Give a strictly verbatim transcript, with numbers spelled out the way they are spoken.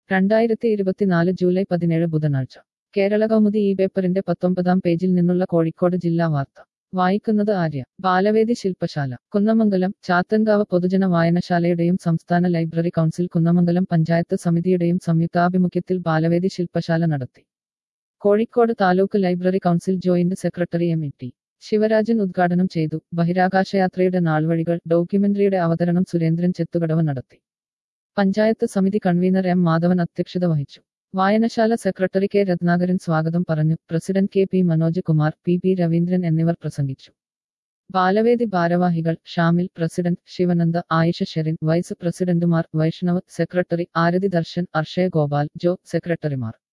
രണ്ടായിരത്തി ഇരുപത്തിനാല് ജൂലൈ പതിനേഴ് ബുധനാഴ്ച കേരള കൗമുദി ഈ പേപ്പറിന്റെ പത്തൊമ്പതാം പേജിൽ നിന്നുള്ള കോഴിക്കോട് ജില്ലാ വാർത്ത വായിക്കുന്നത് ആര്യ. ബാലവേദി ശില്പശാല കുന്നമംഗലം. ചാത്തൻകാവ് പൊതുജന വായനശാലയുടെയും സംസ്ഥാന ലൈബ്രറി കൗൺസിൽ കുന്നമംഗലം പഞ്ചായത്ത് സമിതിയുടെയും സംയുക്താഭിമുഖ്യത്തിൽ ബാലവേദി ശില്പശാല നടത്തി. Kozhikode taluk library council joint secretary M E T Sivarajan ഉദ്ഘാടനം ചെയ്തു. ബഹിരാകാശയാത്രയുടെ നാൾവഴികൾ ഡോക്യുമെന്ററിയുടെ അവതരണം സുരേന്ദ്രൻ ചെത്തുകടവ് നടത്തി. പഞ്ചായത്ത് സമിതി കൺവീനർ എം മാധവൻ അധ്യക്ഷത വഹിച്ചു. വായനശാല സെക്രട്ടറി കെ രത്നാകരൻ സ്വാഗതം പറഞ്ഞു. President K P Manoj Kumar, P P Raveendran എന്നിവർ പ്രസംഗിച്ചു. ബാലവേദി ഭാരവാഹികൾ ഷാമിൽ, പ്രസിഡന്റ് ശിവനന്ദ, ആയിഷ ഷെറിൻ, വൈസ് പ്രസിഡന്റുമാർ വൈഷ്ണവ്, സെക്രട്ടറി ആരതി ദർശൻ, അർഷയ ഗോപാൽ, ജോ സെക്രട്ടറിമാർ